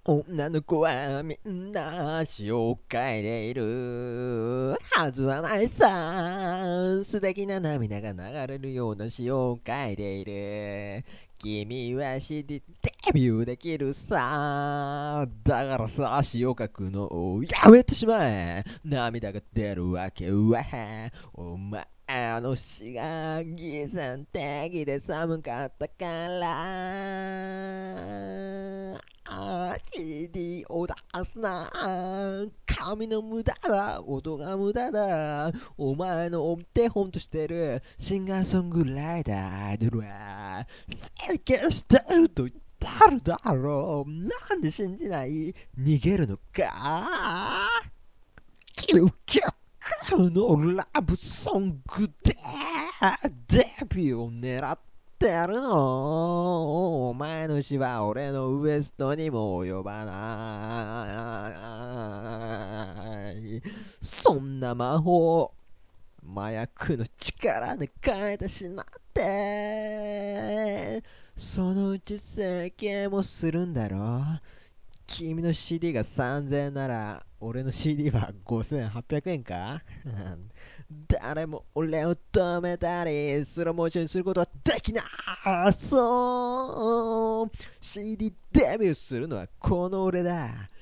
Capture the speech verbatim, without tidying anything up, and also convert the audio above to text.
女の子はみんな詩を書いているはずはないさ。素敵な涙が流れるような詩を書いている。君は詩でデビューできるさ。だからさ、詩を書くのをやめてしまえ。涙が出るわけはお前あの詩が偽善的で寒かったからあー シーディー を出すな。紙の無駄だ、音が無駄だ。お前のお手本としてるシンガーソングライターアイドルは整形してると言ってあるだろう。なんで信じない？逃げるのか？究極のラブソングでデビューを狙ってやるの？お前の詩は俺のウエストにも及ばない。そんな魔法麻薬の力で変えたしなって、そのうち整形もするんだろう。君の シーディー がさんぜんえんなら俺の シーディー はごせんはっぴゃくえんか？誰も俺を止めたりスローモーションにすることはできない。そう シーディー デビューするのはこの俺だ。